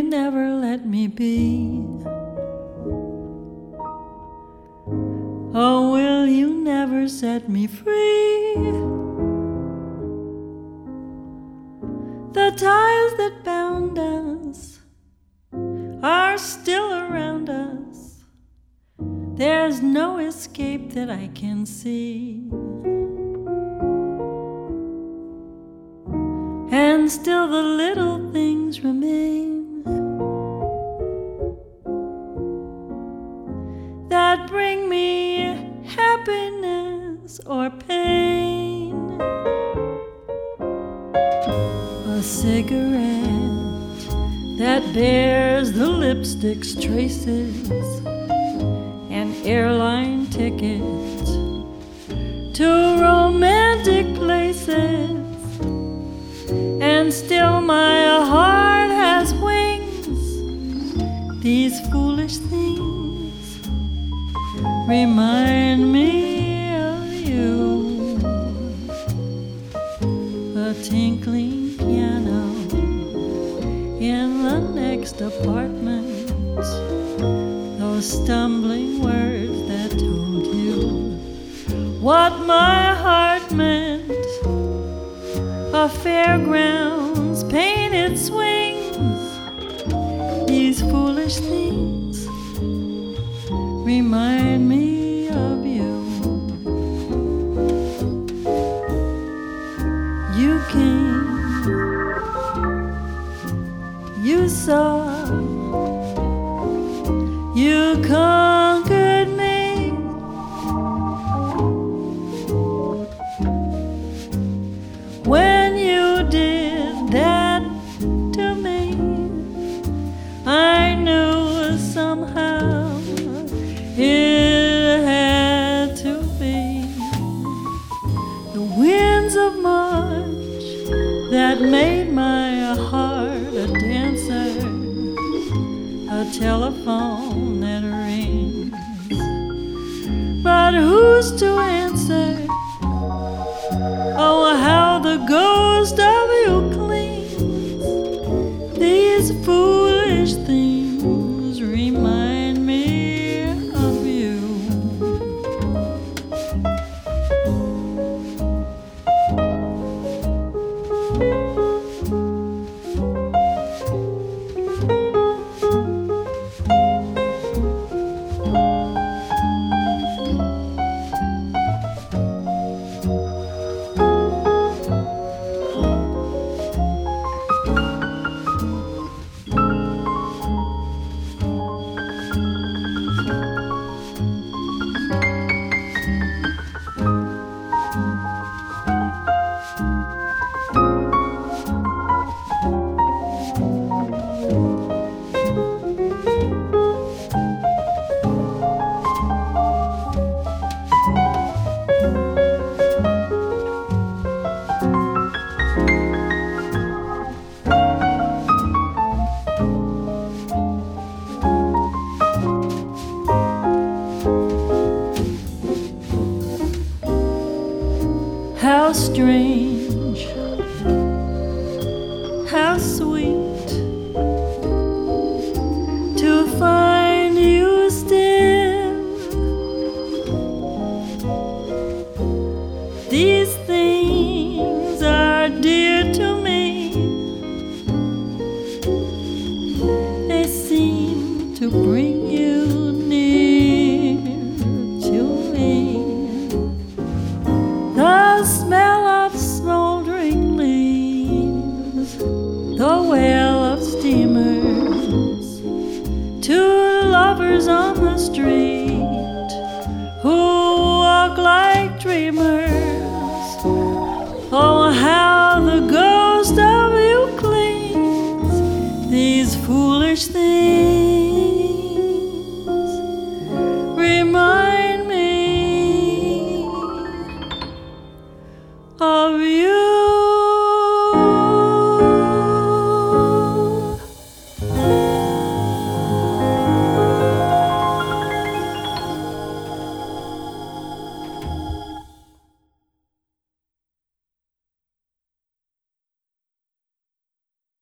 you never let me be? Oh, will you never set me free? The ties that bound us are still around us. There's no escape that I can see. And still the little things remain that bring me happiness or pain. A cigarette that bears the lipstick's traces, an airline ticket to romantic places. And still my heart has wings. These foolish things remind me of you. A tinkling piano in the next apartment, those stumbling words that told you what my heart meant. A fairground's painted swings. These foolish things remind me of you. You came, you saw, you conquered me. When you did that to me, I knew somehow it had to be. The winds of March that made my heart a dancer, a telephone that rings, but who's to answer? Oh, how the ghost of you clings. These foolish things remind me of you. How strange, how sweet to find you still. These things are dear to me. They seem to bring you near to me. The smell of smoldering leaves, the wail of steamers, two lovers on the street who walk like dreamers. Oh, how the ghost of you clings. These foolish things